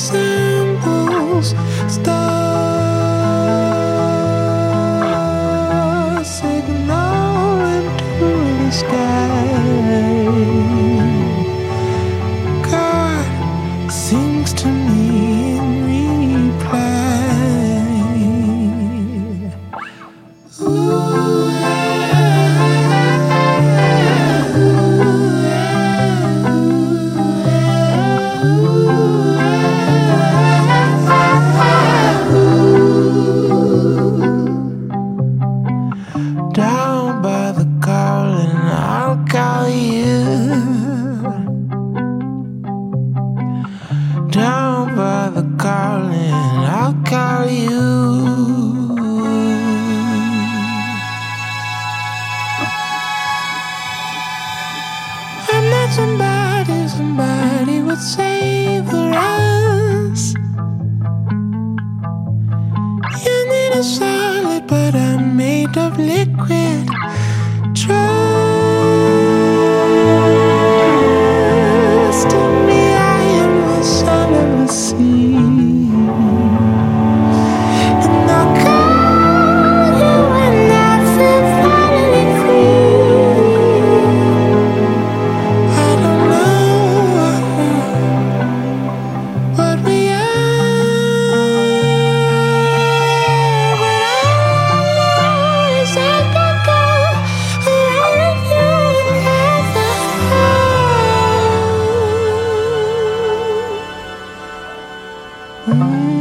resembles star signal into the sky. God sings to me in reply. Ooh, down by the calling, I'll call you. Down by the calling, I'll call you. I'm not somebody would savor us. You need a solid, but I'm made of liquid. Trust in me, I am the son of the sea. And I'll call you when I feel finally free. I don't know what we are, but all I know is I can go around with you and never know.